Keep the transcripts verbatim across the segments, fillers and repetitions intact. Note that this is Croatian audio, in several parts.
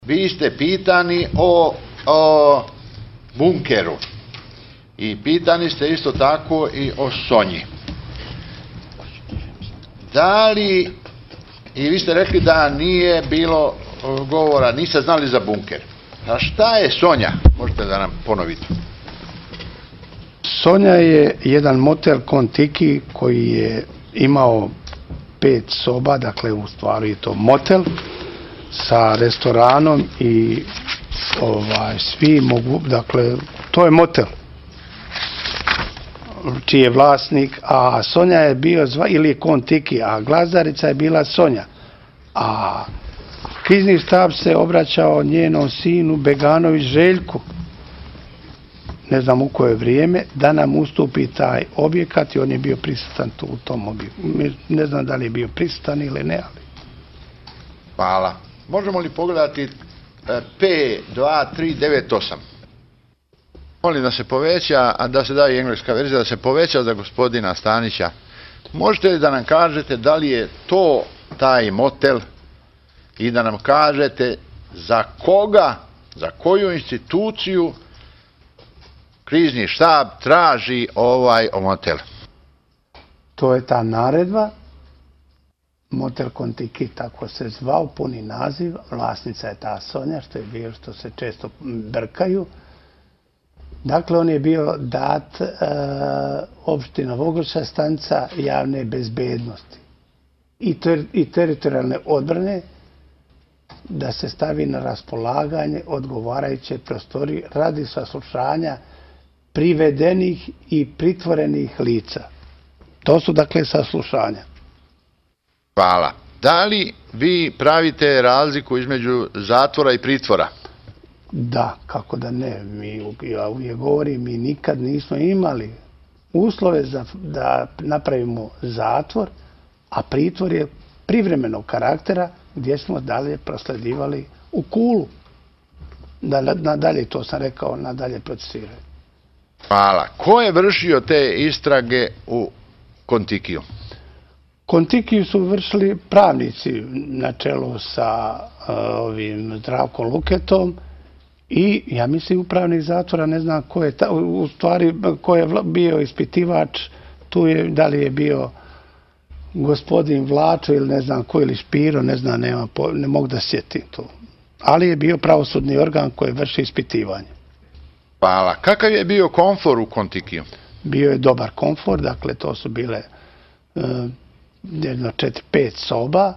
Vi ste pitani o, o bunkeru i pitani ste isto tako i o Sonji. Da li, i vi ste rekli da nije bilo govora, niste znali za bunker. A šta je Sonja? Možete da nam ponovite. Sonja je jedan motel Kontiki koji je imao pet soba, dakle u stvari je to motel sa restoranom i ovaj, svi mogu, dakle to je motel čiji je vlasnik, a Sonja je bio zva, ili je Kontiki, a glazarica je bila Sonja. A krizni štab se obraćao njenom sinu Beganović Željku, ne znam u koje vrijeme, da nam ustupi taj objekat i on je bio prisutan tu u tom objektu. Ne znam da li je bio prisutan ili ne, ali... Hvala. Možemo li pogledati P dva tri devet osam? Molim da se poveća, a da se da i engleska verzija, da se poveća za gospodina Stanića. Možete li da nam kažete da li je to taj motel i da nam kažete za koga, za koju instituciju krizni štab traži ovaj motel? To je ta naredba, motel Kontiki, tako se zvao, puni naziv, vlasnica je ta Sonja, što je bio, što se često brkaju. Dakle, on je bio dat e, opština Vogloša, stanica javne bezbednosti i, ter, i teritorijalne odbrane, da se stavi na raspolaganje odgovarajuće prostorije radi saslušanja privedenih i pritvorenih lica. To su dakle saslušanja. Hvala. Da li vi pravite razliku između zatvora i pritvora? Da, kako da ne. Mi, ja uvijek govorim, mi nikad nismo imali uslove za, da napravimo zatvor, a pritvor je privremenog karaktera gdje smo dalje prosledivali u Kulu. Da, nadalje, to sam rekao, nadalje procesiraju. Hvala. Ko je vršio te istrage u Kontikiju? Kontikiju su vršili pravnici na čelu sa uh, ovim Zdravkom Luketom i ja mislim upravnik zatvora, ne znam ko je, ta, u stvari ko je bio ispitivač, tu je, da li je bio gospodin Vlačo ili ne znam ko, ili Špiro, ne znam, nema, ne mogu da sjetim to. Ali je bio pravosudni organ koji vrši ispitivanje. Hvala. Kakav je bio komfor u Kontikiju? Bio je dobar komfor, dakle to su bile uh, jedno četiri, pet soba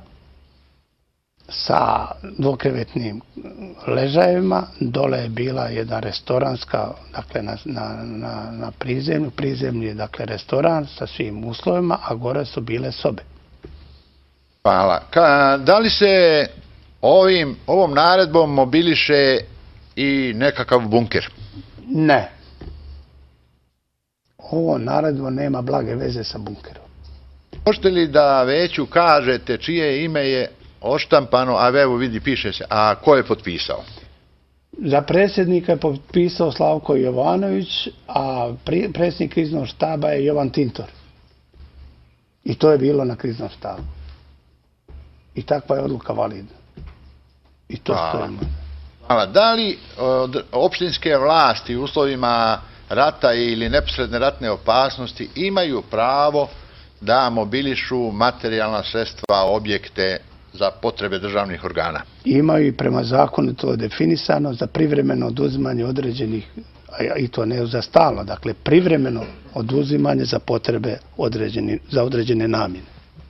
sa dvokrevetnim ležajevima. Dole je bila jedna restoranska, dakle na, na, na, na prizemlju. Prizemlji je dakle restoran sa svim uslovima, a gore su bile sobe. Hvala. Ka, da li se ovim, ovom naredbom mobiliše i nekakav bunker? Ne. Ovo naredbo nema blage veze sa bunkerom. Možete li da veću kažete čije ime je oštampano, a evo vidi piše se, a ko je potpisao? Za predsjednika je potpisao Slavko Jovanović, a predsjednik kriznog štaba je Jovan Tintor. I to je bilo na kriznom štabu. I takva je odluka validna. I to stojimo. Hvala. Da li od opštinske vlasti u uslovima rata ili neposredne ratne opasnosti imaju pravo da mobilišu materijalna sredstva, objekte za potrebe državnih organa? Imaju i prema zakonu to je definisano za privremeno oduzimanje određenih, i to ne za stalno, dakle privremeno oduzimanje za potrebe određeni, za određene namjene.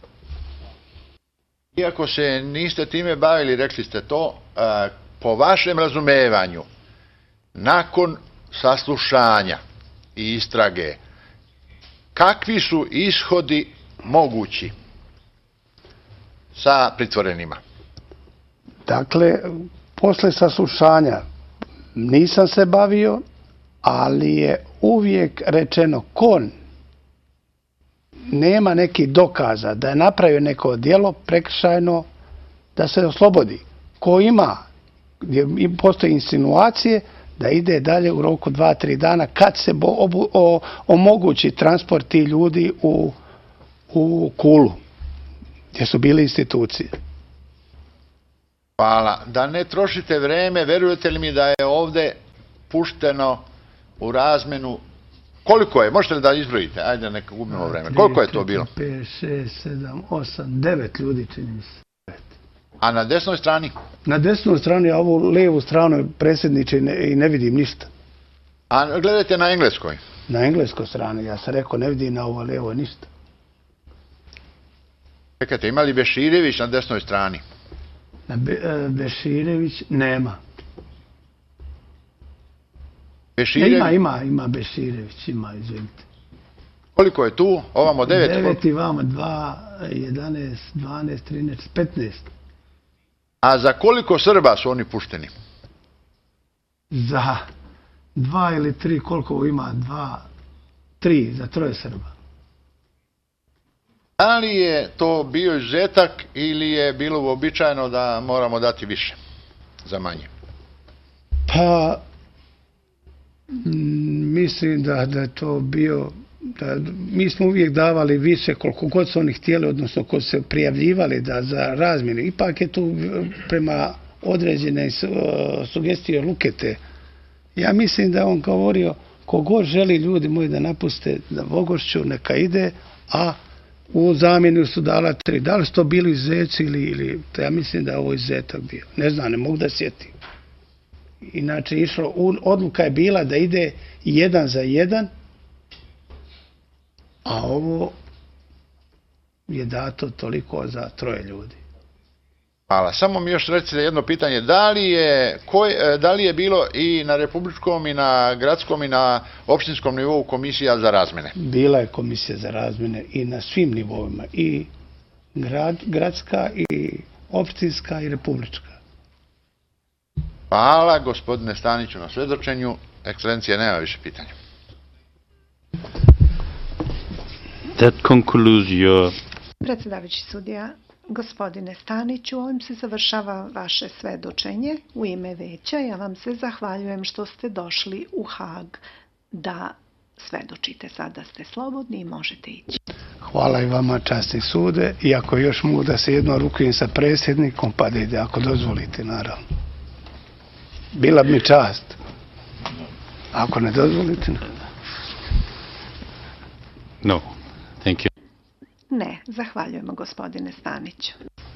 Iako se niste time bavili, rekli ste to, po vašem razumevanju, nakon saslušanja i istrage, kakvi su ishodi mogući sa pritvorenima? Dakle, posle saslušanja nisam se bavio, ali je uvijek rečeno ko nema nekih dokaza da je napravio neko djelo prekršajno, da se oslobodi. Ko ima, gdje postoje insinuacije, da ide dalje u roku dva, tri dana kad se bo, obu, o, omogući transport ti ljudi u, u Kulu, gdje su bile institucije. Hvala. Da ne trošite vreme, verujete li mi da je ovde pušteno u razmenu, koliko je, možete li da izbrojite, ajde neka gubimo vreme, koliko je to bilo? pet, šest, sedam, osam, devet ljudi čini mi se. A na desnoj strani? Na desnoj strani, a ovu lijevu stranu predsjedniče i ne vidim ništa. A gledajte na engleskoj? Na engleskoj strani, ja sam rekao, ne vidim na ovo lijevo ništa. Čekajte, ima li Beširević na desnoj strani? Na Beširević nema. Beširević? Ima, ima, ima Beširević, ima, izvinite. Koliko je tu? Ovamo devet? Devet i vamo dva, jedanaest, dvanaest, trinaest, petnaest. A za koliko Srba su oni pušteni? Za dva ili tri, koliko ima? Dva, tri, za troje Srba. Da li je to bio izuzetak ili je bilo uobičajeno da moramo dati više za manje? Pa, mislim da da je to bio, da mi smo uvijek davali više koliko god su oni htjeli, odnosno ko se prijavljivali da za razmjenu. Ipak je tu prema određene sugestije Lukete. Ja mislim da on govorio kogod želi ljudi moji da napuste da Vogošću, neka ide, a u zamjenu su dala tri. Da li su to bili izuzeci ili, ili ja mislim da je ovo izuzetak bio. Ne znam, ne mogu da sjetim. Inače, išlo, odluka je bila da ide jedan za jedan, a ovo je dato toliko za troje ljudi. Hvala. Samo mi još recite jedno pitanje. Da li je, koj, da li je bilo i na republičkom i na gradskom i na opštinskom nivou komisija za razmjene? Bila je komisija za razmjene i na svim nivoima. I grad, gradska i opštinska i republička. Hvala gospodine Staniću na svedočenju. Ekscelencija, nema više pitanja. That concludes your... Predsjedavajući sudija, gospodine Staniću, ovim se završava vaše svedočenje. U ime veća ja vam se zahvaljujem što ste došli u Hag da svedočite. Sada ste slobodni i možete ići. Hvala i vama, časni sude. I ako još mogu da se jedno rukujem sa predsjednikom, pa da ide, ako dozvolite, naravno. Bila bi mi čast. Ako ne dozvolite... No, thank you. Ne, zahvaljujemo gospodine Staniću.